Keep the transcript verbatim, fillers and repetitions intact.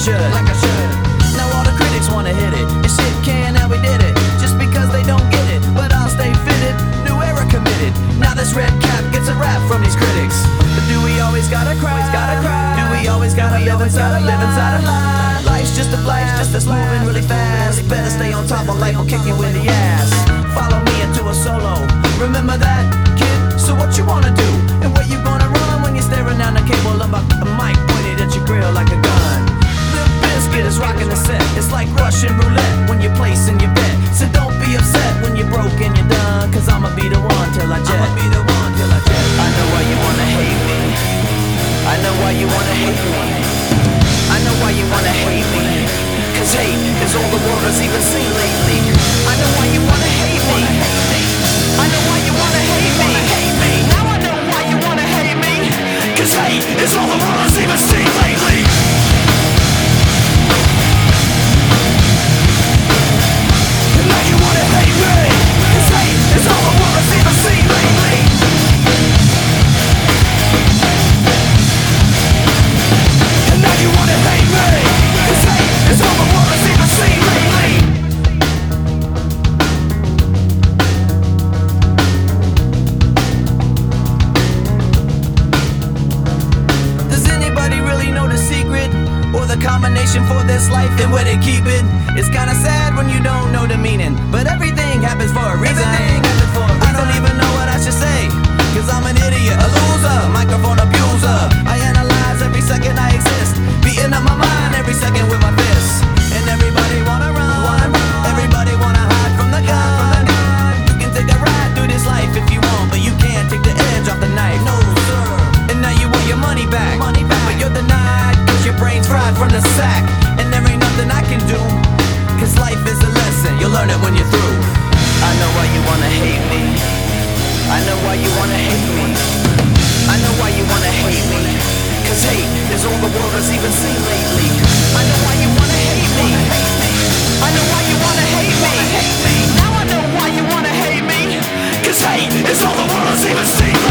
should, like I should. Now all the critics wanna hit it, and shit can, and we did it, just because they don't get it. But I'll stay fitted, new era committed. Now this red cap gets a rap from these critics. But do we always gotta cry? Gotta cry. Do we always gotta live inside a live inside a lie? Life's just a flash, just that's moving really fast. Better stay on top, or life will kick you in the ass. Follow me into a solo. Remember that, kid? So what you wanna do? And where you gonna run when you're staring down the cable of the mic pointed at your grill like a gun? Limp Bizkit is rocking the set. It's like Russian roulette when you're placing your bet. So don't be upset when you're broke and you're done, cause I'ma be the one till I jet. I'ma be the one till I jet. I know why you wanna hate me. I know why you wanna hate me. I know why you wanna hate me. Cause hate is all the world has even seen lately. I know why you wanna hate me. I know why you wanna hate me. Now I know why you wanna hate me. Cause hate is all the world has even seen lately. And now you wanna hate me. Cause hate is all the world has even seen lately. And now you wanna hate me. Cause hate is all the world has even seen lately. Does anybody really know the secret? Or the combination for this life and where they keep it? It's kinda sad when you don't know the meaning, but everything happens for a reason. I don't even know what I should say, cause I'm an idiot, a loser, microphone abuser. I analyze every second I exist, beating up my mind every second with my fists. And everybody wanna run, everybody wanna hide from the gun. You can take a ride through this life if you want, but you can't take the edge off the knife. No sir. And now you want your money back, money back. But you're denied cause your brain's fried from the sack. And there ain't nothing I can do, cause life is a lesson, you'll learn it when you're through. I know why you wanna hate me. I know why you wanna hate me. I know why you wanna hate me. Cause hate is all the world has even seen lately. I know why you wanna hate me. I know why you wanna hate me. Now I know why you wanna hate me. Cause hate is all the world has even seen